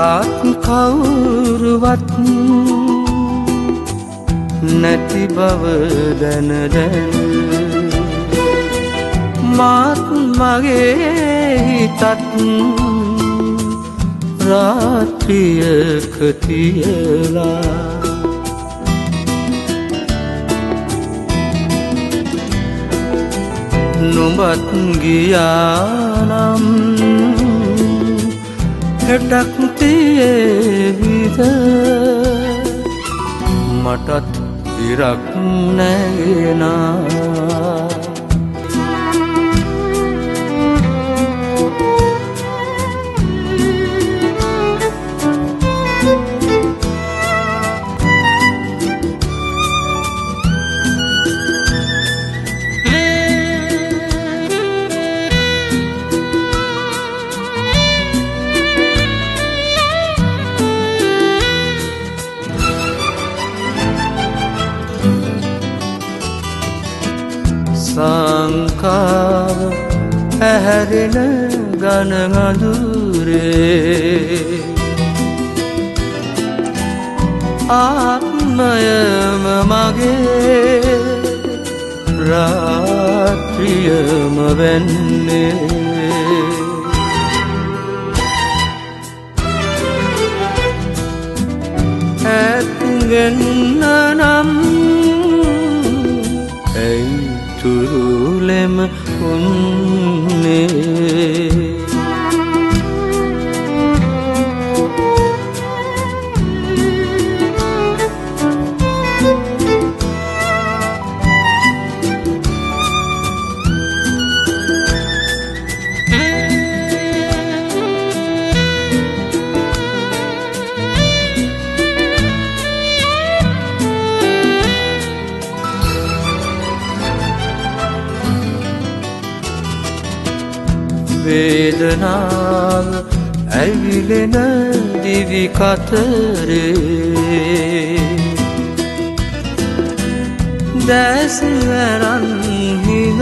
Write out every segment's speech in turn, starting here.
කාත් කවුරුවත් නැති බව දැන දැන මාත් මගේ හිතත් රාත්‍රියක තියලා නුඹත් ගියානම් හෙටක් තියේවිද මටත් ඉරක් නැගෙනා සංකාව ඇහැරෙන ගන අඳුරේ ආත්මයම මගේ රාත්‍රියම වෙන්නේ ඇත්ගෙන්න නම් තුරුලෙම උන්නේ වේදනාව ඇවිලෙන දිවි කතරේ දැස් වැරන් හිඟ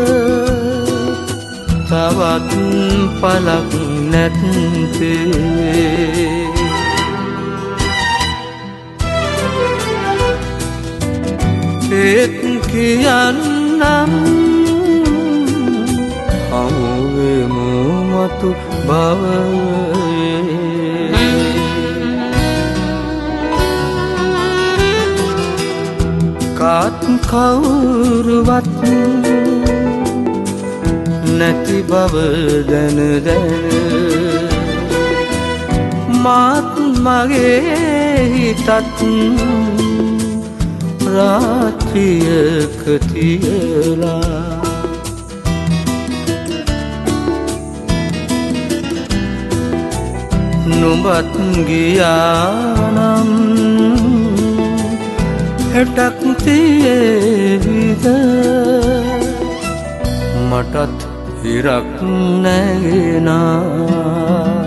තවත් පලක් නැත්තේ ඒත් කියන්නම් මතු භවයේ කාත් කවුරුවත් නැති බව දැන දැන මාත් මගේ හිතත් රාත්‍රියක තියලා නුඹත් ගියානම් හෙටක් තියේවිද මටත් ඉරක් නැගෙනා